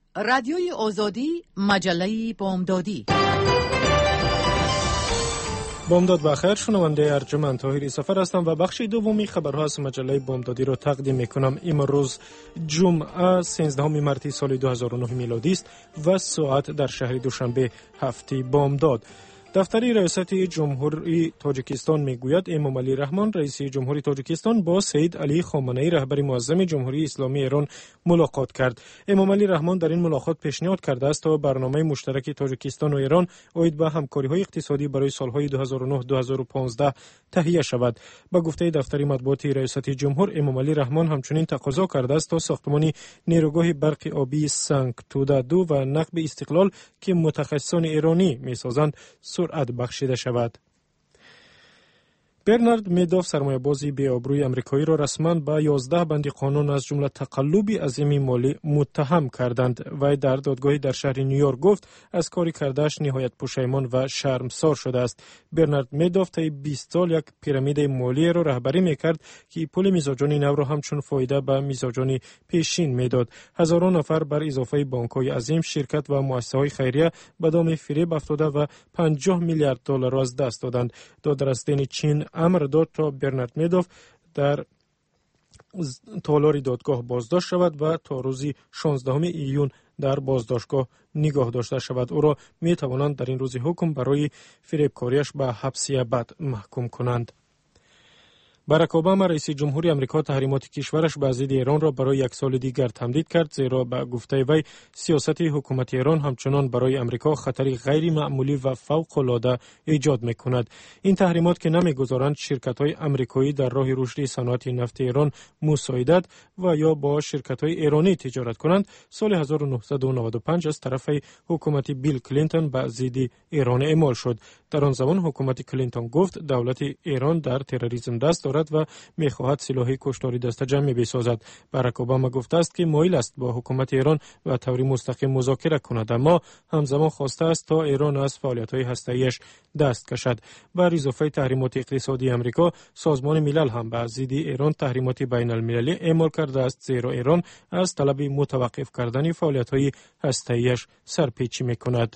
رادیوی آزادی، مجله بامدادی. بامداد بخیر، شنونده ارجمند طاهری سفر هستم و بخش دومی خبرها از مجله بامدادی را تقدیم میکنم. امروز جمعه 13 مارس سال 2009 میلادی است و ساعت در شهر دوشنبه 7 بامداد. دفتر ریاست جمهوری تاجیکستان میگوید امام علی رحمان رئیس جمهوری تاجیکستان با سید علی خامنه‌ای رهبر معظم جمهوری اسلامی ایران ملاقات کرد. امام علی رحمان در این ملاقات پیشنهاد کرده است تا برنامه مشترک تاجیکستان و ایران اید به همکاری‌های اقتصادی برای سالهای 2009-2015 تهیه شود. با گفته دفتر مطبوعاتی ریاست جمهور، امام علی رحمان همچنین تقاضا کرده است تا ساختمان نیروگاه برق آبی سنگ توده 2 و نقب استقلال که متخصصان ایرانی میسازند سرعت بخشیده شود. برنارد میدوف سرمایه‌بازی بی‌آبروی آمریکایی را رسما با 11 بند قانون از جمله تقلب عظیم مالی متهم کردند. وی در دادگاهی در شهر نیویورک گفت از کاری کرده‌اش نهایت پشیمان و شرمسار شده است. برنارد میدوف طی 20 سال یک پیرامید مالی را رهبری می‌کرد که پول میزاجان نو را همچون فایده به میزاجان پیشین میداد. هزاران نفر بر اضافه بانک‌های عظیم، شرکت و مؤسسه‌های خیریه به دام فریب افتاده و 50 میلیارد دلار را از دست دادند. دادرستین چین امر داد تا برنارد میدوف در تالار دادگاه بازداشت شود و تا روز 16 ایون در بازداشتگاه نگاه داشته شود. او را می توانند در این روز حکم برای فریبکاریش به حبس ابد محکوم کنند. باراک اوباما رئیس جمهوری آمریکا تحریمات کشورش به ضد ایران را برای یک سال دیگر تمدید کرد، زیرا به گفته وی سیاست حکومت ایران همچنان برای آمریکا خطری غیر معمولی و فوق العاده ایجاد می‌کند. این تحریمات که نمی‌گذارند شرکت‌های آمریکایی در راه رشد صنعت نفت ایران مساعدت و یا با شرکت‌های ایرانی تجارت کنند، سال 1995 از طرف حکومت بیل کلینتون به ضد ایران اعمال شد. در آن زمان حکومت کلینتون گفت دولت ایران در تروریسم دست دارد و می‌خواهد سلاح کشتاری دسته‌جمعی بسازد. باراک اوباما گفته است که مایل است با حکومت ایران و طوری مستقیم مذاکره کند، اما همزمان خواسته است تا ایران از فعالیت‌های هسته‌ایش دست کشد. بر اضافه تحریمات اقتصادی آمریکا، سازمان ملل هم به ضد ایران تحریمات بین‌المللی اعمال کرده است، زیرا ایران از طلب متوقف کردن فعالیت‌های هسته‌ایش سرپیچی می‌کند.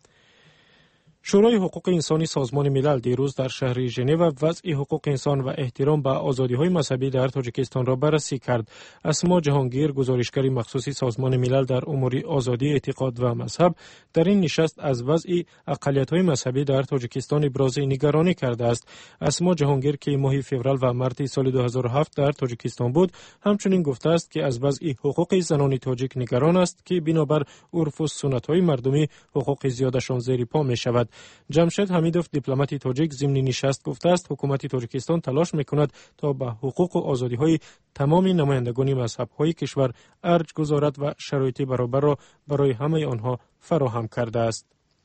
شورای حقوق انسانی سازمان ملل دیروز در شهر ژنو وضع حقوق انسان و احترام به آزادی‌های مذهبی در تاجیکستان را بررسی کرد. اسما جهانگیر، گزارشگر مخصوص سازمان ملل در امور آزادی اعتقاد و مذهب، در این نشست از وضع اقلیت‌های مذهبی در تاجیکستان ابراز نگرانی کرده است. اسما جهانگیر که ماه فوریه و مارس سال 2007 در تاجیکستان بود، همچنین گفته است که از وضع حقوق زنان تاجیک نگران است که بنابر عرف و سنت‌های مردمی حقوق زیادشان زیر پا می‌شود. جمشید حمیدوف دیپلمات تاجیک ضمن نشست گفته است حکومت تاجیکستان تلاش می‌کند تا به حقوق و آزادی‌های تمام نمایندگان مذهب‌های کشور ارج گذارد و شرایط برابر را برای همه آنها فراهم کرده است.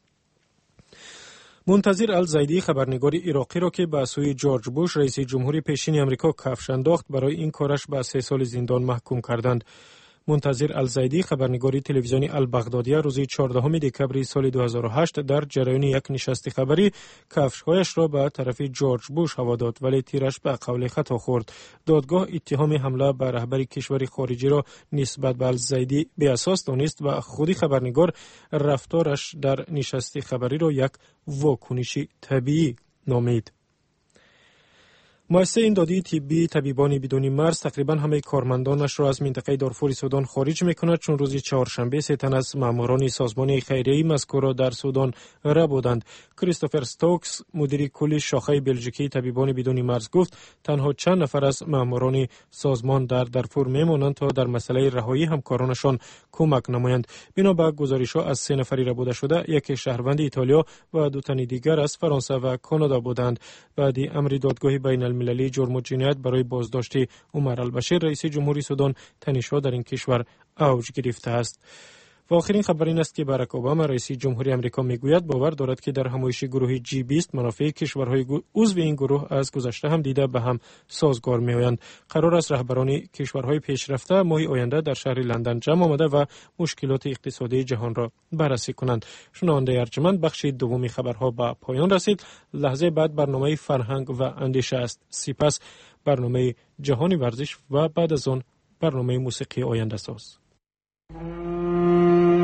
منتظر الزیدی خبرنگار عراقی را که به سوی جورج بوش رئیس جمهوری پیشین آمریکا کفش انداخت برای این کارش به 3 سال زندان محکوم کردند. منتظر الزیدی خبرنگاری تلویزیونی البغدادیه روز 14 دکبر سال 2008 در جریان یک نشست خبری کفش‌هایش را به طرف جورج بوش هوا داد، ولی تیرش به قول خطا خورد. دادگاه اتهام حمله به رهبر کشور خارجی را نسبت به الزیدی بی اساس دانست و خود خبرنگار رفتارش در نشست خبری را یک واکنش طبیعی نامید. مؤسسه امدادی طبی طبیبان بدون مرز تقریبا همه کارمندانش را از منطقه دارفور سودان خارج می‌کند، چون روز چهارشنبه 3 تن از ماموران سازمان خیریه‌ای مذکور در سودان را بودند. کریستوفر ستوکس مدیر کل شاخه بلژیکی طبیبان بدون مرز گفت تنها چند نفر از ماموران سازمان در دارفور می‌مانند تا در مسئله رهایی همکارانشان کمک نمایند. بنا به گزارش‌ها از 3 نفری ربوده شده، یک شهروند ایتالیا و 2 تن دیگر از فرانسه و کانادا بودند. بعد امر دادگاه بین المللی جرم و جنایت برای بازداشت عمر البشیر رئیس جمهوری سودان تنش‌ها در این کشور اوج گرفته است. و آخرین خبر این است که باراک اوباما رئیس جمهوری آمریکا میگوید باور دارد که در همایش گروه G20 منافع کشورهای عضو این گروه از گذشته هم دیده به هم سازگار میآیند. قرار است رهبران کشورهای پیشرفته ماه آینده در شهر لندن جمع آمده و مشکلات اقتصادی جهان را بررسی کنند. شنونده ارجمند، بخش دومی خبرها به پایان رسید. لحظه بعد برنامه فرهنگ و اندیشه است. سپس برنامه جهانی ورزش و بعد از آن برنامه موسیقی آینده ساز.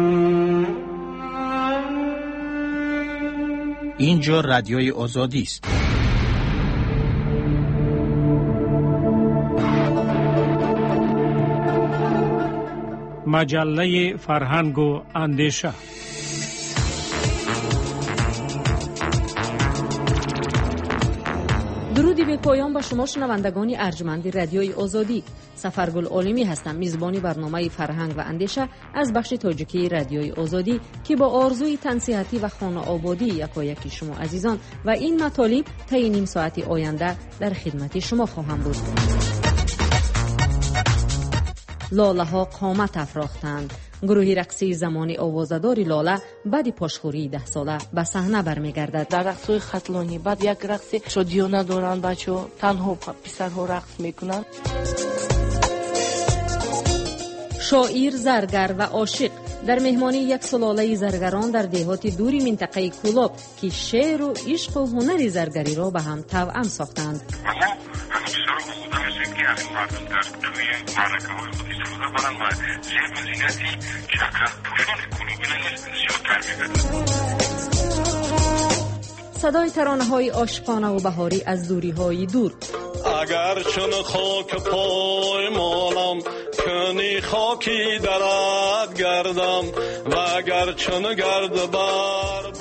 اینجا رادیوی آزادی است. مجله فرهنگ و اندیشه. درودی به پایان با شما شنوندگان ارجمند رادیوی آزادی. سفرگل عالمی هستم، میزبانی برنامه فرهنگ و اندیشه از بخش تاجیکی رادیوی آزادی که با آرزوی تنصیحاتی و خانه آبادی یکایک شما عزیزان و این مطالب طی نیم ساعت آینده در خدمت شما خواهم بود. لاله ها قامت افراختند. گروهی رقصی زمانی آوازداری لاله بعد پاشخوری 10 ساله به صحنه برمیگردد. در رقص‌های خطلانی بعد یک رقص شادیانه دارن، بچه‌ها تنها پسرها رقص میکنن. شاعر، زرگر و عاشق در مهمانی یک سلاله زرگران در دهات دوری منطقه کولاب که شعر و عشق و هنر زرگری را به هم توأم ساختند. که از این مردم در توی معرکه های خود استفاده برن و زیب و زینتی چکر پوشان کلوبینه زیادتر میگردن. صدای ترانه های عاشقانه و بهاری از دوری های دور. اگر چون خاک پای مانم کنی خاکی درد گردم و اگر چون گرد بر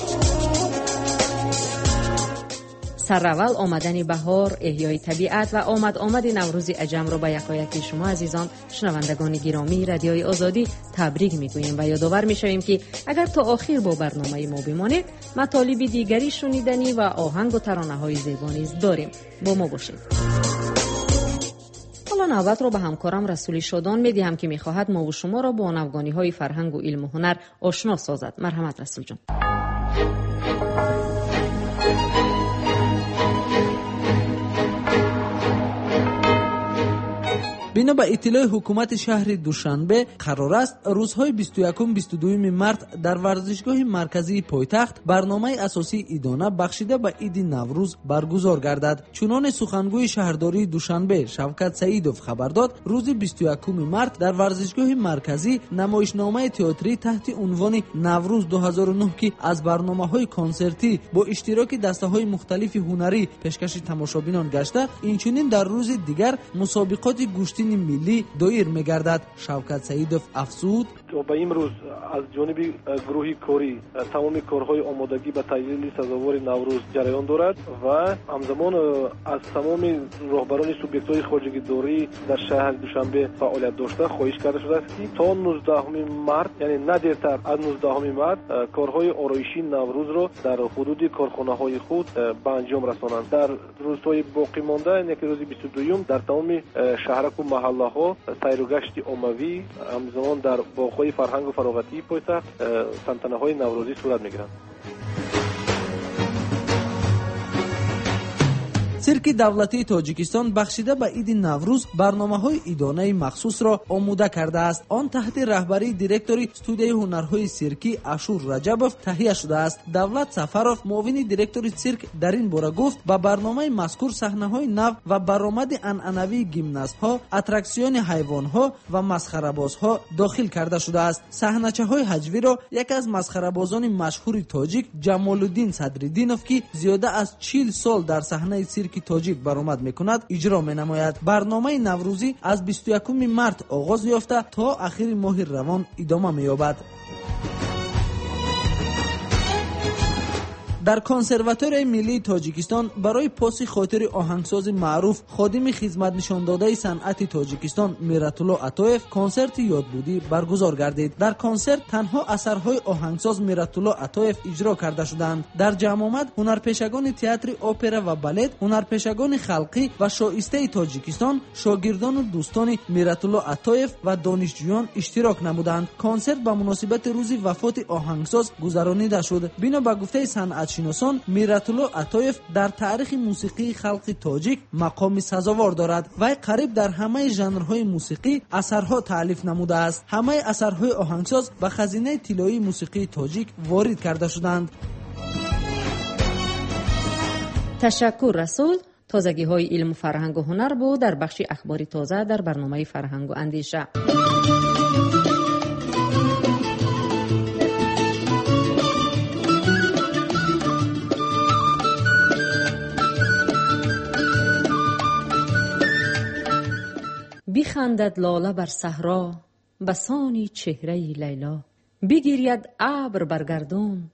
سرول آمدن بهار، احیای طبیعت و آمد نوروز عجم را به یکایک شما عزیزان شنوندگان گرامی رادیوی آزادی تبریک میگوییم و یادآور میشویم که اگر تا آخر با برنامه ما بمانید مطالب دیگری شنیدنی و آهنگ و ترانه های زیبا نیز داریم. با ما باشید. حالا نوبت را به همکارم رسول شادان میدهم که میخواهد ما و شما را با نوگانی های فرهنگ و علم و هنر آشنا سازد. مرحمت رسول جان. بنا به اطلاع حکومت شهر دوشنبه قرار است روزهای 21-22 مارت در ورزشگاه مرکزی پایتخت برنامه اساسی ایدانه بخشیده به عید نوروز برگزار گردد. چنان سخنگوی شهرداری دوشنبه شوکت سعیدوف خبر داد روز 21 مارت در ورزشگاه مرکزی نمایشنامه تئاتری تحت عنوان نوروز 2009 که از برنامه‌های کنسرتی با اشتراک دسته‌های مختلف هنری پیشکش تماشابینان گشته، اینچنین در روز دیگر مسابقات گوشتی ملی دایر می‌گردد. شوکت سعیدوف افزود با امروز از جانب گروه کاری تمام کارهای آمادگی به تجلیل سزاوار نوروز جریان دارد و همزمان از تمام راهبران سوبیکت‌های خارجی داری در شهر دوشنبه فعالیت داشته خواهش کرده شده است که تا 19 مارت یعنی نه دیرتر از 19 مارت کارهای آرایشی نوروز را در حدود کارخانه‌های خود به انجام رسانند. در روزهای باقی مانده یعنی روز 22 در تمام شهرک و محله‌ها سیر و گشت عمومی همزمان در باغ‌های فرهنگ و فراغتی پایتخت تنتنه‌های نوروزی صورت می‌گیرند. سیرک دولتی تاجیکستان بخشیده به عید نوروز برنامه‌های ایدانه مخصوص را آماده کرده است. آن تحت رهبری دیرکتوری استودیوی هنرهای سیرکی اشور رجبوف تهیه شده است. دولت سفروف معاون دیرکتوری سیرک در این باره گفت با برنامه مذکور صحنه‌های نو و برآمد انعنوی گیمناست‌ها، اتراکسیون حیوان‌ها و مسخره‌بازها داخل کرده شده است. صحنه‌چه‌های هجوی را یک از مسخره‌بازان مشهور تاجیک جمال‌الدین صدرالدینوف که زیاده از 40 سال در صحنه سیرک تاجیک برآمد میکند اجرا مینماید. برنامه نوروزی از 21 مارت آغاز یافته تا آخر ماه روان ادامه مییابد. در کنسرواتوری ملی تاجیکستان برای پاس خاطر آهنگساز معروف خادم خدمت نشان داده صنعت تاجیکستان میرت‌الله عطایف کنسرت یادبودی برگزار گردید. در کنسرت تنها اثرهای آهنگساز میرت‌الله عطایف اجرا کرده شدند. در جمع آمد هنرپیشگان تئاتر اپرا و بالت، هنرپیشگان خلقی و شایسته تاجیکستان، شاگردان و دوستان میرت‌الله عطایف و دانشجویان اشتراک نمودند. کنسرت به مناسبت روز وفات آهنگساز گذرانیده شد. بنا به گفته صنعت شناسان میرت‌الله عطایف در تاریخ موسیقی خلق تاجیک مقام سزاوار دارد. وی قریب در همه ژانرهای موسیقی اثرها تألیف نموده است. همه اثرهای آهنگساز به خزینه طلایی موسیقی تاجیک وارد کرده شدند. تشکر رسول. تازگی های علم و فرهنگ و هنر بود در بخش اخباری تازه در برنامه فرهنگ و اندیشه. بخندد لاله بر صحرا بسانی چهره لیلا، بگیرید ابر بر گردون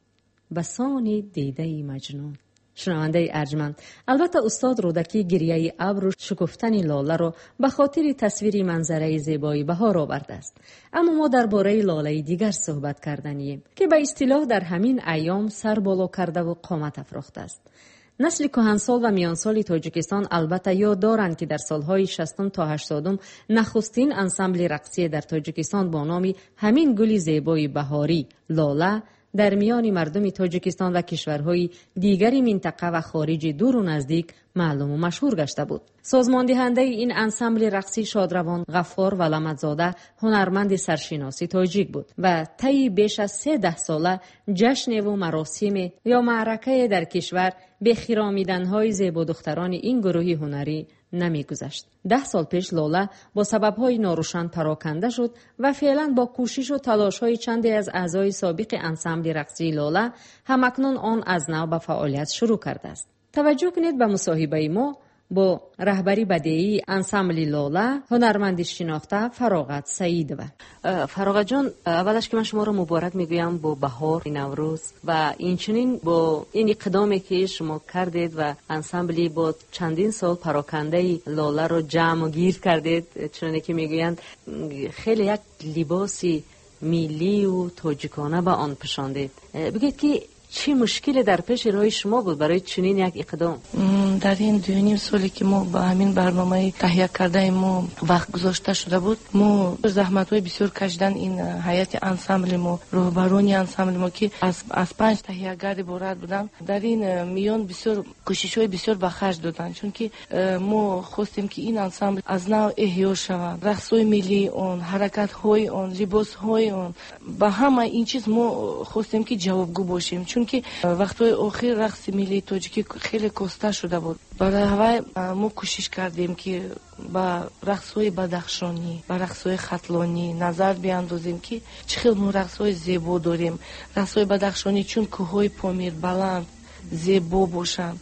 بسانی دیده مجنون. شنونده ارجمند، البته استاد رودکی گریه ابر و شکفتن لاله رو به خاطر تصویر منظره زیبای بهار آورده است. اما ما درباره لاله دیگر صحبت کردنیم که به اصطلاح در همین ایام سر بالا کرده و قامت افراخته است. نسل کهنسال و میانسال تاجیکستان البته یاد دارند که در سالهای 60 تا 80 نخستین انسمبل رقصی در تاجیکستان با نام همین گل زیبای بهاری لاله در میان مردم تاجیکستان و کشورهای دیگری منطقه و خارج دور و نزدیک معلوم و مشهور گشته بود. سازمان دهنده این انسمبل رقصی شادروان غفار ولامتزاده هنرمند سرشناسی تاجیک بود و طی بیش از 13 ساله جشن و مراسم یا معرکه در کشور به خرامیدن‌های زیبا دختران این گروه هنری نمی‌گذشت. 10 سال پیش لاله با سبب‌های ناروشن پراکنده شد و فعلا با کوشش و تلاش‌های چندی از اعضای سابق انسمبل رقصی لاله همکنون آن از نو به فعالیت شروع کرده است. توجه کنید به مصاحبه ما با رهبری بدیعی انسمبل لاله هنرمند شناخته فراغت سعید. و فراغت جان، اولش که من شما رو مبارک میگویم با بهار نوروز و اینچنین با این اقدامی که شما کردید و انسمبلی با چندین سال پراکنده لاله رو جمع و گیر کردید، چنانه که میگویند خیلی یک لباسی ملی و تاجیکانه به آن پوشاندید. بگید که چی مشکلی در پیش روی شما بود برای چنین یک اقدام؟ در این 2.5 سالی که ما با همین برنامه تهیه کرده ما وقت گذاشته شده بود، ما زحمت‌های بسیار کشیدن. این هیئت انسمبل ما، رهبران انسمبل ما که از 5 تهیه‌گر عبارت بودن، در این میان بسیار کوشش‌های بسیار به خرج دادن، چون که ما خواستیم که این انسمبل از نو احیا شود. رقص‌های ملی اون، حرکت‌های اون، لباس‌های اون، با همه این چیز ما خواستیم که جوابگو باشیم، چون که وقت‌های اخیر رقص ملی تاجیکی خیلی کاسته شده بود. برای همین ما کوشش کردیم که با رقص‌های بدخشانی، با رقص‌های خطلانی نظر بیاندازیم که چه ما رقص‌های زیبا داریم. رقص‌های بدخشانی چون کوه‌های پامیر بلند زیبا باشند،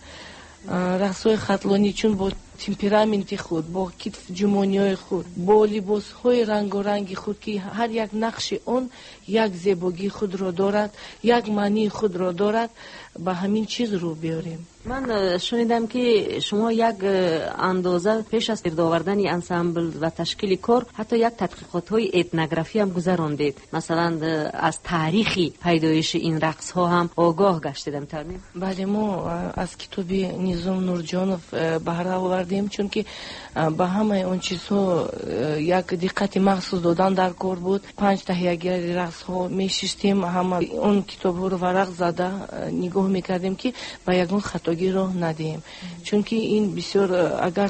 رقص‌های خطلانی چون با تمپرامنت خود، با کتف جمونیای خود، با لباس‌های رنگارنگ خود که هر یک نقش اون یک زیبایی خود را دارد، یک معنی خود را دارد، با همین چیز رو بیاریم. من شنیدم که شما یک اندازه پیش از گرد آوردن انسمبل و تشکیل کار حتی یک تحقیقات‌های etnografی هم گذراندید. مثلا از تاریخی پیدایش این رقص ها هم آگاه گشتیدم ترنیم. بله، ما از کتاب نظام نورجانوف بهره آوردیم، چون که با همه اون چیزها یک دقت مخصوص دادن در کار بود. 5 تهیه‌گر رقص ها میشستیم، همه اون کتاب ها رو ورق زده نگاه میکردیم که با یگان خطاگی رو ندیم، چون که این بسیار اگر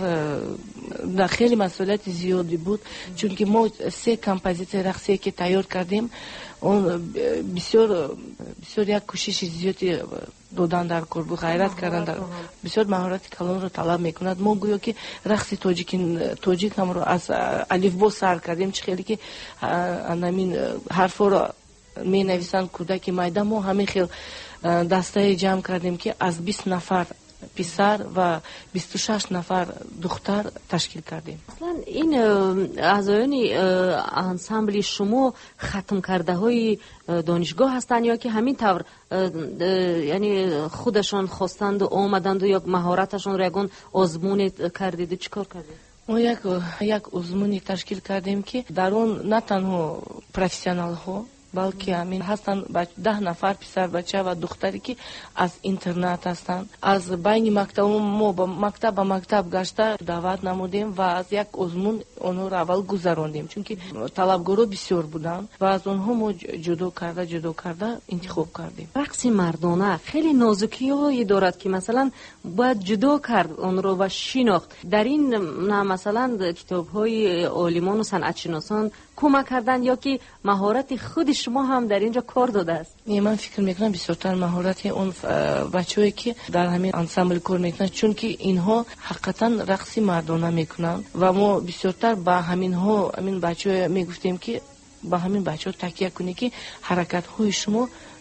در خیلی مسئولیت زیادی بود، چون که ما 3 کمپوزیت رقصی که تیار کردیم اون بسیار یک کوشش زیادی دادن در کار بود، غیرت کردن در بسیار مهارت کلان رو طلب میکند. ما گویا که رقص تاجیک هم رو از الفبا سر کردیم، چه خیلی که همین حرفا رو می نویسن کودک میده. ما همین خیلی دسته جمع کردیم که از 20 نفر پسر و 26 نفر دختر تشکیل کردیم. اصلا این اعضایان انسمبل شما ختم کرده های دانشگاه هستند یا که همین طور یعنی خودشان خواستند و آمدند و یا مهارتشان را یگان آزمون کردید و چیکار کردید؟ ما یک آزمونی تشکیل کردیم که در اون نه تنها پروفسیونال ها بلکه همین هستن 10 نفر پسر بچه و دختری که از اینترنت هستن. از بین مکتب ما با مکتب گشته دعوت نمودیم و از یک آزمون اونها را اول گذراندیم، چون که طلبگارا بسیار بودن و از اونها ما جدا کرده انتخاب کردیم. رقص مردانه خیلی نازکی‌هایی دارد که مثلا باید جدا کرد اون رو و شناخت. در این مثلا کتاب‌های عالمان و صنعت‌شناسان کمک کردن یا که مهارت خود شما هم در اینجا کار داده است؟ من فکر میکنم بسیارتر مهارت اون بچه‌ای که در همین انسمبل کار میکنن، چون که اینها حقیقتا رقص مردانه میکنن و ما بسیارتر با همین بچه‌ها میگفتیم که با همین بچه‌ها تکیه کنی که حرکت های شما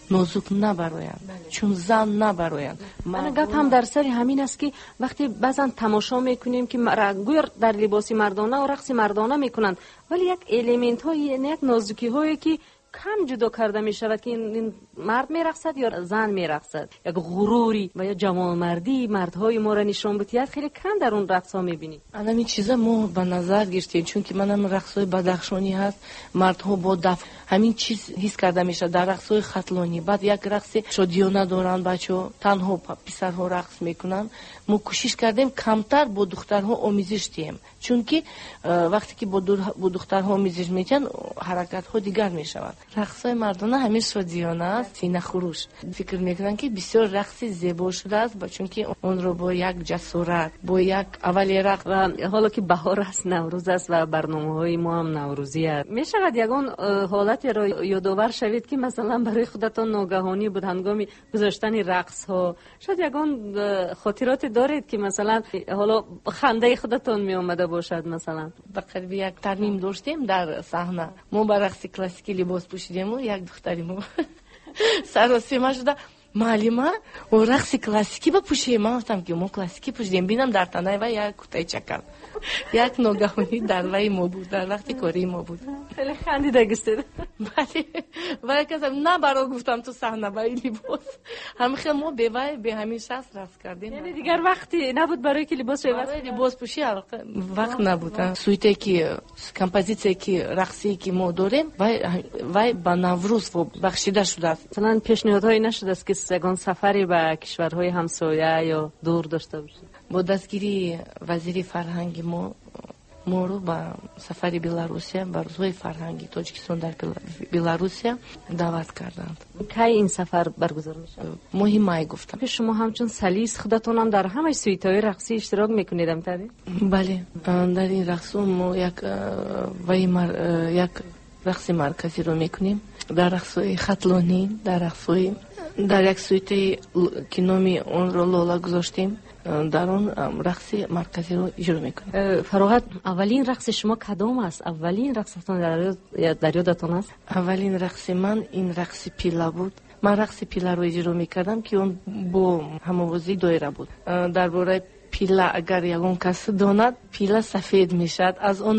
نازک نبرویند، چون زن نبرویند. من گپ هم در سر همین است که وقتی بعضا تماشا میکنیم که گویا در لباس مردانه و رقص مردانه میکنند، ولی یک الیمنت های، یک نازکی هایی که کم جدا کرده می شود که این مرد می رقصد یا زن می رقصد، یک غروری و یا جوانمردی مردهای ما را نشان بدهد خیلی کم در اون رقص ها می بینیم. همین چیزا ما به نظر گرفتیم، چون که منم رقص های بدخشانی هست، مردها با دف همین چیز حس کرده میشه در رقص های خطلانی. بعد یک رقص شادیانه دارن بچه‌ها، تنها پسرها رقص میکنن. ما کوشش کردیم کمتر با دخترها آموزش دهیم، چون که وقتی که با دخترها آموزش میدن حرکت ها دیگر میشود. رقص های مردانه همین شادیانه است، سینه خروش. فکر میکنن که بسیار رقص زیبا شده است، چون که اون رو با یک جسارت، با یک اولی رقص، و حالا که بهار است، نوروز است و برنامه‌های ما هم نوروزی است، میشود یگان حالتی را یادآور شوید که مثلا برای خودتان ناگهانی بود هنگام گذاشتن رقص ها، شاید یگان خاطرات دارید که مثلا حالا خنده خودتان می اومده باشد؟ مثلا بقریب یک ترمیم داشتیم در صحنه، ما با رقص کلاسیکی لباس پوشیدیم و یک دختری ما سراسیمه شده معلمه و رقص کلاسیکی بپوشیم. من گفتم که ما کلاسیکی پوشیدیم، بینم در تنه و یک کتای چکل یک ناگهانی در وی ما بود، در وقتی کاری ما بود. خیلی خندیده گستید. بله ولی کسم نه برای گفتم تو صحنه با این لباس همیشه ما به وی به همین شخص رقص کردیم. یعنی دیگر وقتی نبود برای که لباس پوشی وقت نبود. سویته که کمپوزیسیون که رقصی که ما داریم وی با نوروز بخشیده شده است. مثلا پیشنهادهایی نشده است که سگان سفری به کشورهای همسایه یا دور داشته باشید؟ با دستگیری وزیر فرهنگ ما رو با سفر بلاروسیا، با روزهای فرهنگی تاجیکستان در بلاروسیا دعوت کردند. کی این سفر برگزار میشه؟ ماه مای گفتم. شما همچون سلیس خودتون هم در همه سویت‌های رقصی اشتراک میکنید همتری؟ بله در این رقص ما یک رقص مرکزی رو میکنیم، در رقص‌های خطلانی، در یک سویته که نامی اون رو لالا گذاشتیم، در اون رقص مرکزی رو اجرا میکنیم. فراغت اولین رقص شما کدام است؟ اولین رقصتون در یادتون است؟ اولین رقص من این رقص پیلا بود. من رقص پیلا رو اجرا میکردم که اون با هموازی دایره بود. درباره پیلا اگر یگان کس داند، پیلا سفید میشد، از اون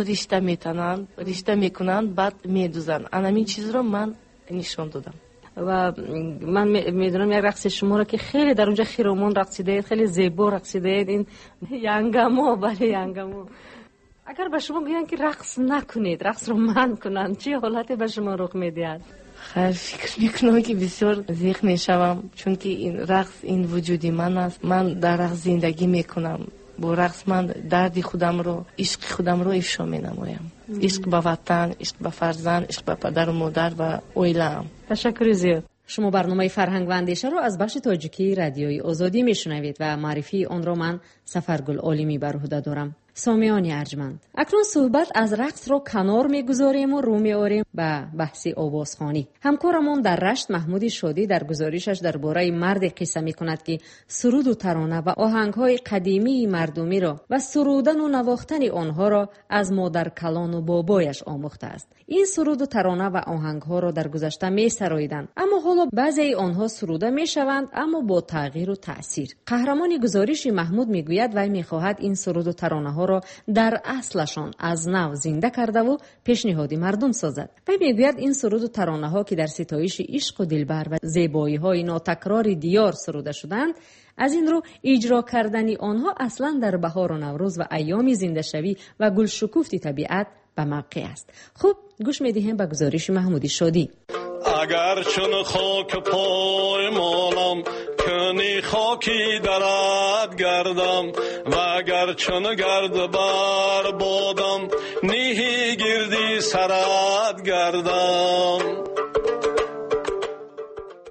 رشته میکنند بعد میدوزند. همین چیز رو من نشان دادم. و من میدونم یک رقص شما رو که خیلی در اونجا خیرامان رقصیده، خیلی زیبا رقصیده، این ینگمو. بله ینگمو. اگر به شما بگن که رقص نکنید، رقص رو منع کنن، چه حالتی به شما رخ میدهد؟ خیلی فکر میکنم که بسیار زیخ میشوم، چون که این رقص این وجودی من است. من در رقص زندگی میکنم، با رقص من درد خودم رو، عشق خودم رو افشا مینمایم. عشق به وطن، عشق به فرزند، عشق به پدر و مادر و اویله‌ام. تشکر زیاد. شما برنامه فرهنگ و اندیشه رو از بخش تاجیکی رادیوی آزادی میشنوید و معرفی آن را من سفرگل عالمی بر عهده دارم. سامیان ارجمند، اکنون صحبت از رقص رو کنار میگذاریم و رو میاریم به بحث آوازخوانی. همکارمون در رشت محمود شادی در گزارشش درباره مرد قصه میکند که سرود و ترانه و آهنگ‌های قدیمی مردمی را و سرودن و نواختن آنها را از مادر کلان و بابایش آموخته است. این سرود و ترانه و آهنگ‌ها را در گذشته می‌سراییدند، اما حالا بعضی آنها سروده میشوند اما با تغییر و تأثیر. قهرمان گزارش محمود میگوید و میخواهد این سرود و ترانه‌ها را در اصلشان از نو زنده کرده و پیشنهادی مردم سازد. و میگوید این سرود و ترانه‌ها که در ستایش عشق و دلبر و زیبایی‌های ناتکرار دیار سروده شدند، از این رو اجرا کردن آنها اصلا در بهار و نوروز و ایام زنده شوی و گلشکوفت طبیعت به موقع است. خوب گوش میدیم به گزارش محمود شادی. اگر چون خاک پای مانم کنی خاکی درد گردم و اگر چون گرد بر بادم نیهی گردی سرد گردم.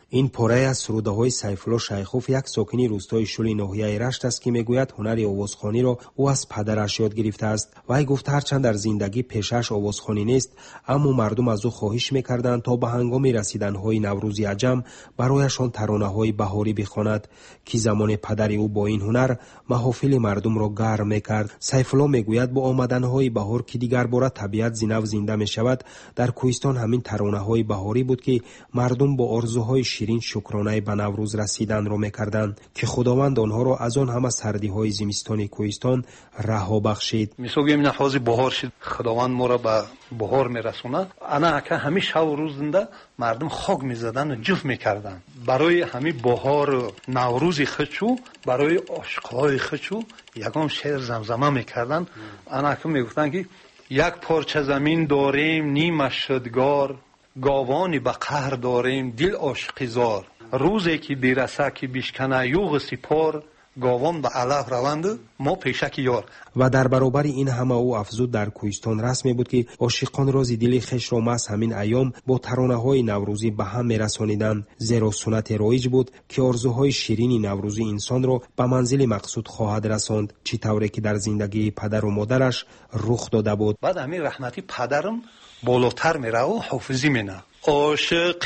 این پاره از سروده‌های سیف‌الله شیخوف، یک ساکنی روستای شولی ناحیه رشت است که میگوید هنر آوازخوانی را او از پدرش یاد گرفته است. وی گفت هرچند در زندگی پیشش آوازخوانی نیست، اما مردم از او خواهش میکردند تا به هنگام رسیدن‌های نوروز عجم برایشان ترانه‌های بهاری بخواند که زمان پدر او با این هنر محافل مردم را گرم میکرد. سیف‌الله میگوید با آمدن‌های بهار که دیگر باره طبیعت زینو زنده میشود، در کوهستان همین ترانه‌های بهاری بود که مردم با آرزوهای شیرین شکرانه به نوروز رسیدن را میکردند که خداوند آنها را از آن همه سردی‌های زمستانی کوهستان رها بخشید. میگیم نفاز بهار شد، خداوند ما را به بهار میرسونه. انا که همین شب و روز زنده مردم خاک میزدن و جف میکردن برای همین بهار نوروز خچو، برای عاشقای خچو یگان شعر زمزمه میکردن. انا که میگفتن که یک پارچه زمین داریم نیمش شدگار، گاوانی به قهر داریم دل عاشقی زار، روزی که بیرسه که بیشکنه یوغ سپار، گاوان به علف روند ما پیشک یار. و در برابر این همه او افزود در کوهستان رسمی بود که عاشقان راز دل خویش را مس همین ایام با ترانه‌های نوروزی به هم میرسانیدند، زیرا سنت رایج بود که آرزوهای شیرین نوروزی انسان را به منزل مقصود خواهد رساند، چی طوری که در زندگی پدر و مادرش رخ داده بود. بعد همین رحمتی پدرم بالاتر میره و حافظی مینه. عاشق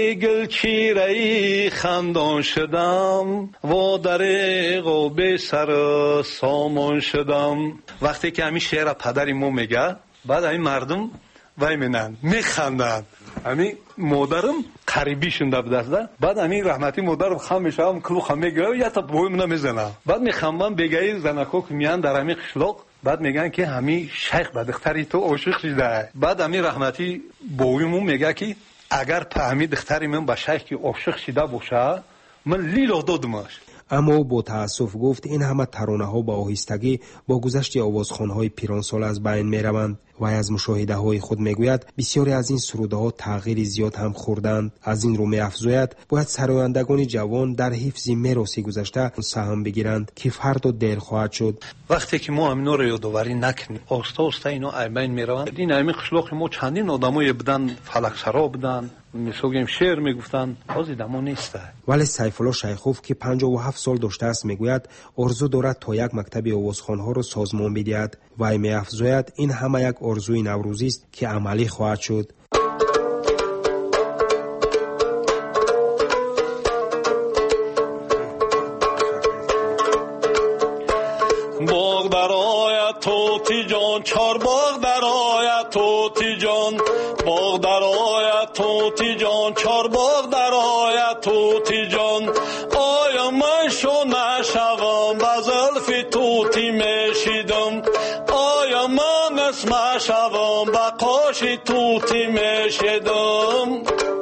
گلچیره خندان شدم و دریغ و به سر سامان شدم. وقتی که همین شعر پدری ما میگه، بعد همین مردم وای مینن میخندن. همین مادرم قریبی شونده بود دسته. بعد همین رحمتی مادرم خم میشم کلو خم میگیره یا تا بویم نمیزنه. بعد میخندم بگی زنکو که میان در همین قشلاق، بعد میگن که همین شیخ به دختری تو عاشق شده. بعد همین رحمتی بویمون میگه که اگر همین دختری من به شیخ که عاشق شده باشه من لیلا دادمش. اما با تأسف گفت این همه ترانه‌ها با آهستگی با گذشت آوازخوان‌های پیرانسال از بین می‌روند. و از مشاهده‌های خود میگوید بسیاری از این سروده‌ها تغییر زیاد هم خوردند. از این رو می‌افزاید باید سرایندگان جوان در حفظ میراث گذشته سهم بگیرند که فردا دیر خواهد شد. وقتی که ما اینا رو یادآوری نکنیم، آستا اینا از بین می‌روند. این همین قشلاق ما چندین آدمای بودن، فلکسرا بودن، میگیم شعر میگفتن، از دما نیست. ولی سیف‌الله شیخوف که 57 سال داشته است میگوید آرزو دارد تا یک مکتب آوازخوان‌ها را سازمان بدهد. و می‌افزاید این همه یک آرزوی نوروزی است که عملی خواهد شد. باغ در آیت توتی جان، چار باغ در آیت توتی جان، باغ در آیت توتی جان، چار باغ در آیت توتی جان. آیا من شو نشوم به زلف توتی میشیدم، آیا من اسم شوم به قاش توتی میشیدم.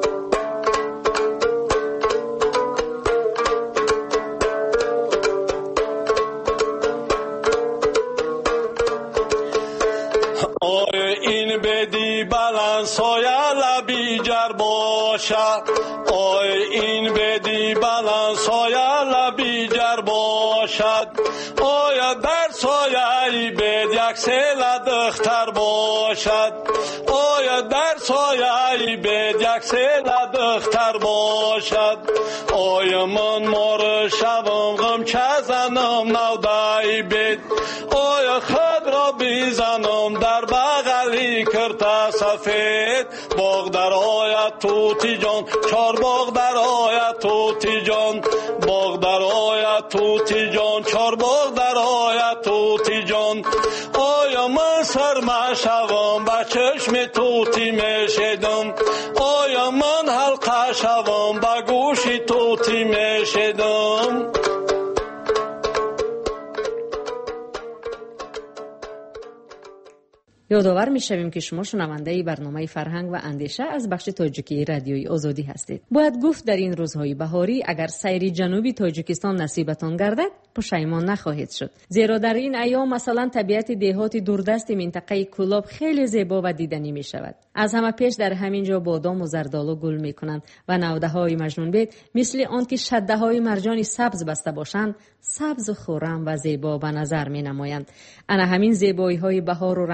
آیا این بدی بلند سایه لبی جر باشه، آیا این بدی بلند سایه لبی جر باشد، آیا در سایه بید یک سیل دختر باشد، آیا در سایه بید یک سیل دختر باشد. آیا من مار شوم غم چه زنم نودای بید، آیا خود را بیزنم در بغلی کرده سفید. باغ در آیت توتی جان، چار باغ در آیت توتی جان، باغ در آیت توتی جان، چار باغ در آیت توتی جان. آیا من سرما شوم به چشم توتی میشیدم، آیا من حلقه شوم به گوش توتی میشیدم. یادآور می‌شویم که شما شنونده برنامه فرهنگ و اندیشه از بخش تاجیکی رادیوی آزادی هستید. باید گفت در این روزهای بهاری اگر سیر جنوبی تاجیکستان نصیبتان گردد پشیمان نخواهید شد، زیرا در این ایام مثلا طبیعت دهات دوردست منطقه کولاب خیلی زیبا و دیدنی می شود. از همه پیش در همین جا بادام و زردالو گل می کنند و نوده‌های مجنون‌بید مثل آن که شده‌های مرجانی سبز بسته باشند سبز و خرم و زیبا به نظر می نمایند. انا همین زیبایی‌های بهار و رنگ و برنگ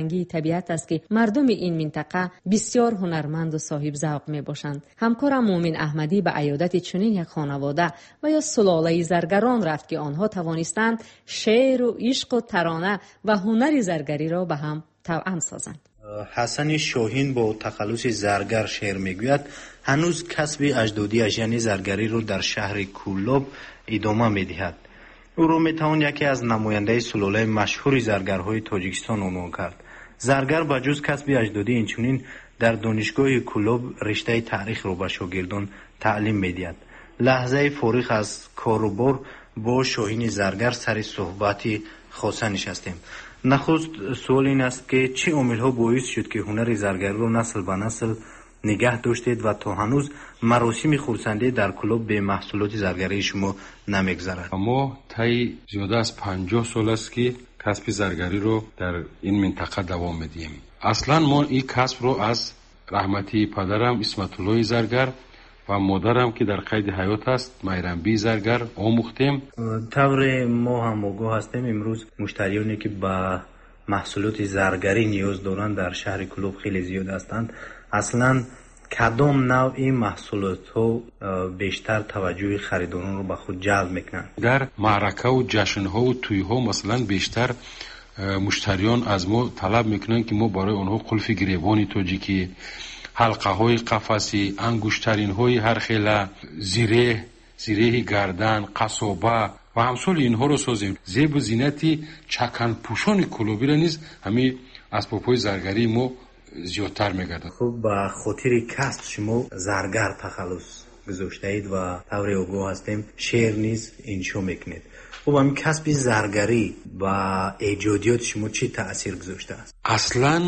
رنگی طبیعت است که مردم این منطقه بسیار هنرمند و صاحب ذوق میباشند. همکارم مومن احمدی به عیادت چنین یک خانواده و یا سلاله زرگران رفت که آنها توانستند شعر و عشق و ترانه و هنر زرگری را به هم توأم سازند. حسن شاهین با تخلص زرگر شعر میگوید هنوز کسب اجدادیش یعنی زرگری رو در شهر کولوب ادامه میدهد. او رو میتوان یکی از نماینده سلاله مشهور زرگرهای تاجیکستان عنوان کرد. زرگر با جز کسب اجدادی اینچنین در دانشگاه کولوب رشته تاریخ رو به شاگردان تعلیم میدهد. لحظه فارغ از کار و بار با شاهین زرگر سر صحبتی خاصه نشستیم. نخست سوال این است که چه عامل‌ها باعث شد که هنر زرگری رو نسل به نسل نگه داشتید و تا هنوز مراسم خرسندی در کلوب به محصولات زرگری شما نمیگذرد؟ ما طی زیاده از 50 سال است که کسب زرگری رو در این منطقه دوام میدیم. اصلا ما این کسب رو از رحمتی پدرم اسمت الله زرگر و مادرم که در قید حیات است میرنبی زرگر آموختیم. طور ما هم آگاه هستیم امروز مشتریانی که به محصولات زرگری نیاز دارند در شهر کلوب خیلی زیاد هستند. اصلا کدام نوع محصولات ها بیشتر توجه خریداران رو به خود جلب میکنند؟ در معرکه و جشن ها و توی ها مثلا بیشتر مشتریان از ما طلب میکنن که ما برای آنها قلف گریبانی تاجیکی، حلقه های قفسی، انگشترین های هر خیله، زیره گردن، قصابه و همسال اینها رو سازیم. زیب و زینتی چکن پوشان کلوبی را نیز همین اسباب‌های زرگری ما زیادتر میگردد. خب به خاطر کسب شما زرگر تخلص گذاشته اید و طور آگاه هستیم شعر نیز انشا میکنید. خب همین کسب زرگری و ایجادیات شما چی تأثیر گذاشته است؟ اصلا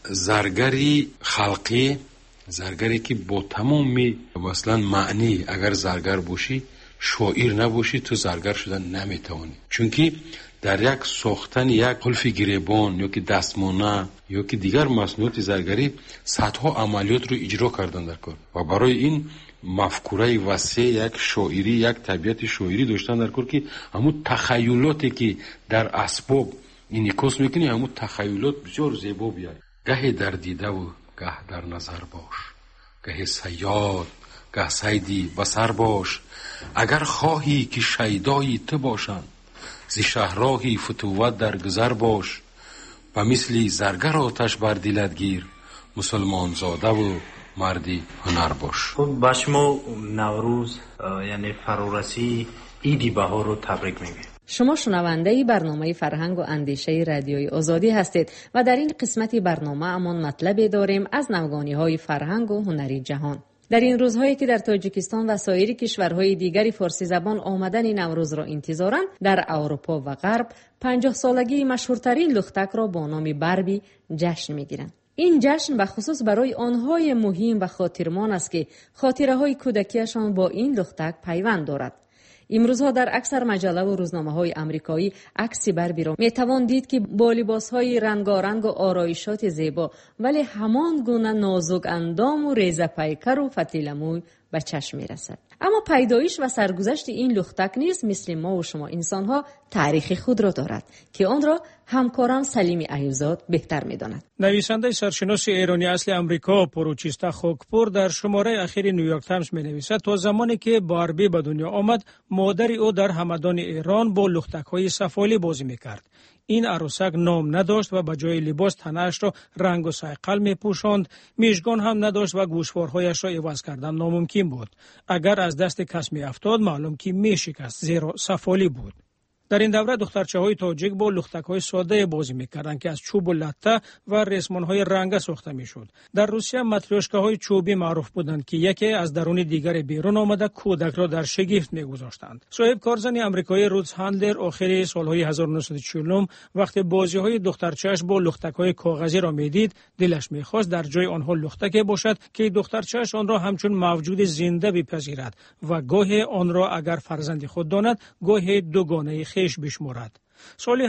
زرگری خلقی، زرگری که با تمام مثلا معنی اگر زرگر باشی شاعر نباشی تو زرگر شدن نمیتوانی. چون که در یک ساختن یک قلف گریبان یا که دستمانه یا که دیگر مصنوعات زرگری صدها عملیات رو اجرا کردن در کار و برای این مفکوره وسیع یک شاعری، یک طبیعت شاعری داشتن در کار که همون تخیلاتی که در اسباب انعکاس میکنی همون تخیلات بسیار زیبا بیاید. گه در دیده و گه در نظر باش، گه صیاد گه صیدی بصر باش. اگر خواهی که شیدایی تو باشند زی شهراهی فتوت در گذر باش. و مثلی زرگر آتش بر دلت گیر، مسلمان زاده و مردی هنر باش. خب با شما نوروز یعنی فرارسی عید بهار رو تبریک میگیم. شما شنونده برنامه فرهنگ و اندیشه رادیوی آزادی هستید و در این قسمت برنامه امان مطلبی داریم از نوگانی‌های فرهنگ و هنری جهان. در این روزهایی که در تاجیکستان و سایر کشورهای دیگری فارسی زبان آمدن نوروز را انتظارند، در اروپا و غرب 50 سالگی مشهورترین لختک را با نام بربی جشن می‌گیرند. این جشن به خصوص برای آنهای مهم و خاطرمان است که خاطره‌های کودکیشان با این لختک پیوند دارد. امروزها در اکثر مجله و روزنامه‌های آمریکایی عکس بربی را می‌توان دید که با لباس‌های رنگارنگ و آرایشات زیبا ولی همان گونه نازک اندام و ریزه پیکر و فتیل موی به چشم می‌رسد. اما پیدایش و سرگذشت این لختک نیز مثل ما و شما انسان‌ها تاریخ خود را دارد که آن را همکارم سلیم ایوزاد بهتر می‌داند. نویسنده سرشناس ایرانی اصل آمریکا پروچیستا خوکپور در شماره اخیر نیویورک تایمز می‌نویسد تا زمانی که باربی به دنیا آمد مادر او در همدان ایران با لختک‌های سفالی بازی می‌کرد. این عروسک نام نداشت و به جای لباس تنش را رنگ و صیقل می‌پوشاند، میشگان هم نداشت و گوشوارهایش را عوض کردن ناممکن بود. اگر از دست کس می‌افتاد معلوم که می‌شکست زیرا سفالی بود. در این دوره دخترچه‌های تاجیک با لختک‌های ساده بازی می‌کردند که از چوب و لته و رسمان‌های رنگه ساخته می‌شد. در روسیه ماتریوشکاهای چوبی معروف بودند که یکی از درون دیگر بیرون آمده کودک را در شگفت می‌گذاشتند. صاحب کارزن آمریکایی روتس هندلر آخر سال‌های 1940 وقتی بازی‌های دخترچه‌اش با لختک‌های کاغذی را می‌دید، دلش می‌خواست در جای آنها لختکی باشد که دخترچه‌اش آن را همچون موجود زنده بپذیرد و گاهی آن را اگر فرزند خود داند، گاهی دوگانه خیش بشمارد. سال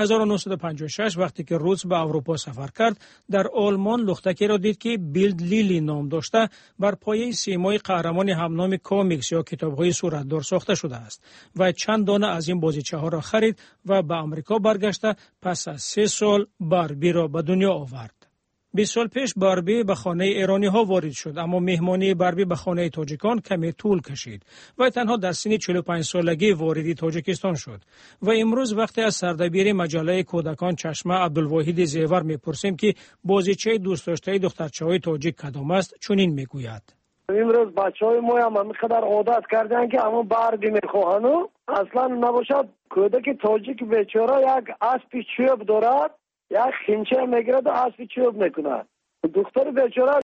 1956 وقتی که روتس به اروپا سفر کرد، در آلمان لختکی را دید که بیلد لیلی نام داشته، بر پایه سیمای قهرمان همنام کامیکس یا کتاب‌های صورتدار ساخته شده است و چند دانه از این بازیچه‌ها را خرید و به آمریکا برگشته پس از 3 سال باربی را به دنیا آورد. 20 سال پیش باربی به خانه ایرانی ها وارد شد، اما مهمانی باربی به خانه تاجیکان کمی طول کشید و تنها در سن 45 سالگی وارد تاجیکستان شد. و امروز وقتی از سردبیر مجله کودکان چشمه عبدالواحد زیور میپرسیم که بازیچه دوست داشته دخترچه‌های تاجیک کدام است، چنین میگوید: امروز بچهای ما هم همینقدر عادت کردن که همون باربی میخواهند. اصلا نباشد کودک تاجیک بیچاره یک اسب چوب دارد، یک خینچه میگیرد و اسب چوب میکند. دختر بیچاره